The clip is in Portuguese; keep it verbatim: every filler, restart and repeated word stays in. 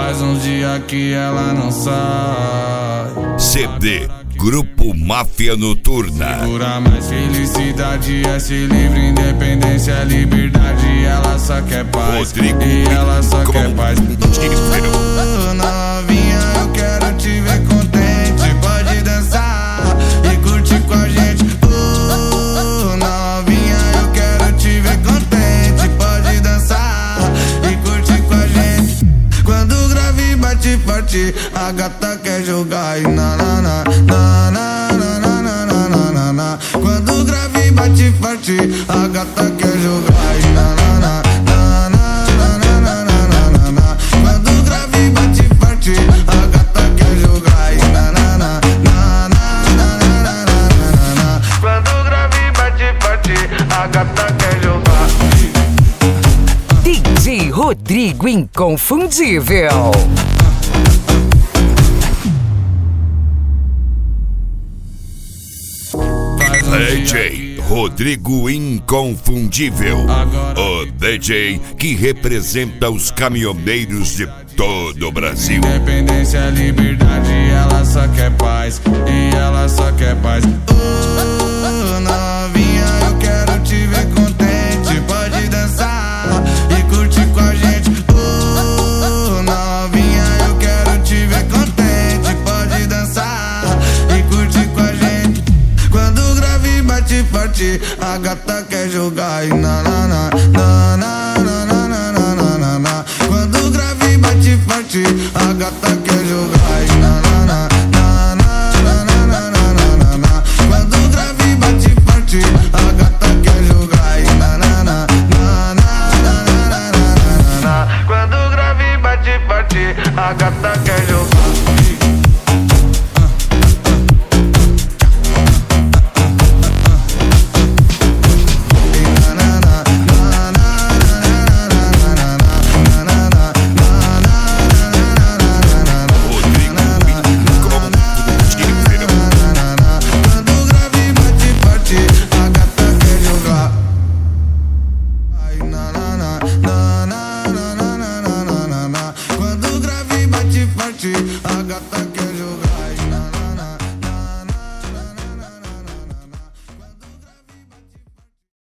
Faz uns dias que ela não sai. C D Grupo Máfia Noturna. Segura mais felicidade, é ser livre, independência, é liberdade. Ela só quer paz, Rodrigo e ela só com quer paz. Oh, novinha, eu quero te ver contente. Pode dançar e curtir com a gente. Oh, novinha, eu quero te ver contente. Pode dançar e curtir com a gente. Quando o grave bate forte, a gata quer jogar e na na na na na na na na na na na. Quando o grave bate forte, a gata quer jogar e na na na na na na na na na na. Quando o grave bate forte, a gata quer jogar e na na na na na na na na na. Quando o grave bate forte, a gata quer jogar. D J Rodrigo Inconfundível. D J Rodrigo Inconfundível, o D J que representa os caminhoneiros de todo o Brasil. Independência, liberdade, ela só quer paz, e ela só quer paz. Oh, novinha, eu quero te ver contente. Pode dançar e curtir com a gente. Oh, novinha, eu quero te ver contente. Pode dançar e curtir com a gente. Quando o grave bate forte, a gata quer jogar e na na na na na na na na na na. Quando o grave bate forte, a gata quer jogar e na na na na na na na na na na. Quando o grave bate forte, a gata quer jogar e na na na na na na na na. Quando o grave bate forte, a gata quer jogar. Quando o grave bate forte, a gata